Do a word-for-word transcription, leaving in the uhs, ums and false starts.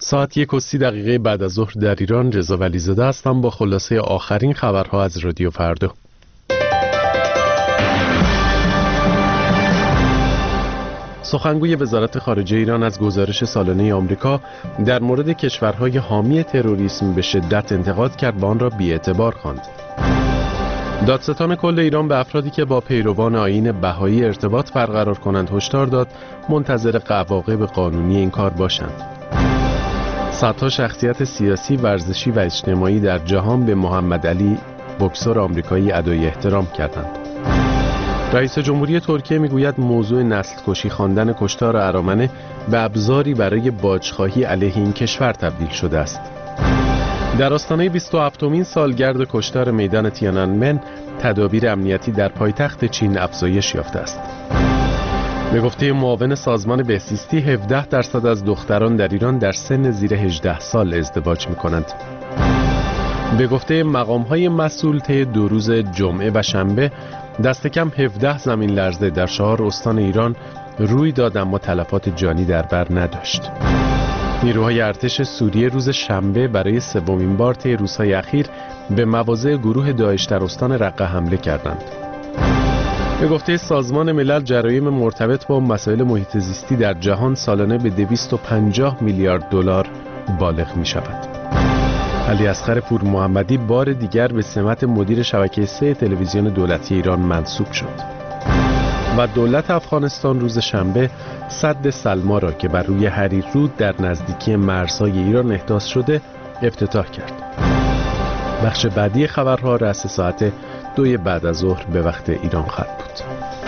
ساعت یک و سی دقیقه بعد از ظهر در ایران. رضا ولیزاده هستم با خلاصه آخرین خبرها از رادیو فردا. سخنگوی وزارت خارجه ایران از گزارش سالانه آمریکا در مورد کشورهای حامی تروریسم به شدت انتقاد کرد و آن را بی‌اعتبار خواند. دادستان کل ایران به افرادی که با پیروان آیین بهایی ارتباط برقرار کنند هشدار داد منتظر عواقب قانونی این کار باشند. صدها شخصیت سیاسی، ورزشی و اجتماعی در جهان به محمد علی بوکسور آمریکایی ادای احترام کردند. رئیس جمهوری ترکیه میگوید موضوع نسل کشی خواندن کشتار ارامنه به ابزاری برای باجخواهی علیه این کشور تبدیل شده است. در آستانه بیست و هفتمین سالگرد کشتار میدان تیانانمن تدابیر امنیتی در پایتخت چین افزایش یافته است. به گفته معاون سازمان بهزیستی هفده درصد از دختران در ایران در سن زیر هجده سال ازدواج می‌کنند. به گفته مقام‌های مسئول طی دو روز جمعه و شنبه دست کم هفده زمین لرزه در چهار استان ایران روی داد اما تلفات جانی در بر نداشت. نیروهای ارتش سوریه روز شنبه برای سومین بار طی روزهای اخیر به مواضع گروه داعش در استان رقه حمله کردند. به گفته سازمان ملل جرایم مرتبط با مسائل محیط زیستی در جهان سالانه به دویست و پنجاه میلیارد دلار بالغ می شود. علی اصغر پور محمدی بار دیگر به سمت مدیر شبکه سه تلویزیون دولتی ایران منصوب شد و دولت افغانستان روز شنبه سد سلما را که بر روی حریر رود در نزدیکی مرزهای ایران احداث شده افتتاح کرد. بخش بعدی خبرها رأس ساعت دوی بعد از ظهر به وقت ایران خواهد بود.